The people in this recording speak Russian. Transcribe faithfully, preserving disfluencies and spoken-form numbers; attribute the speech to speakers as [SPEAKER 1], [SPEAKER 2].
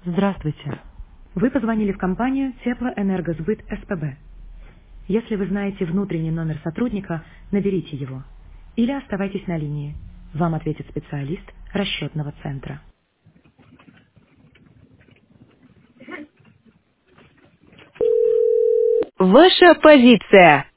[SPEAKER 1] Здравствуйте. Вы позвонили в компанию Теплоэнергосбыт СПБ. Если вы знаете внутренний номер сотрудника, наберите его. Или оставайтесь на линии. Вам ответит специалист расчетного центра.
[SPEAKER 2] Ваша позиция.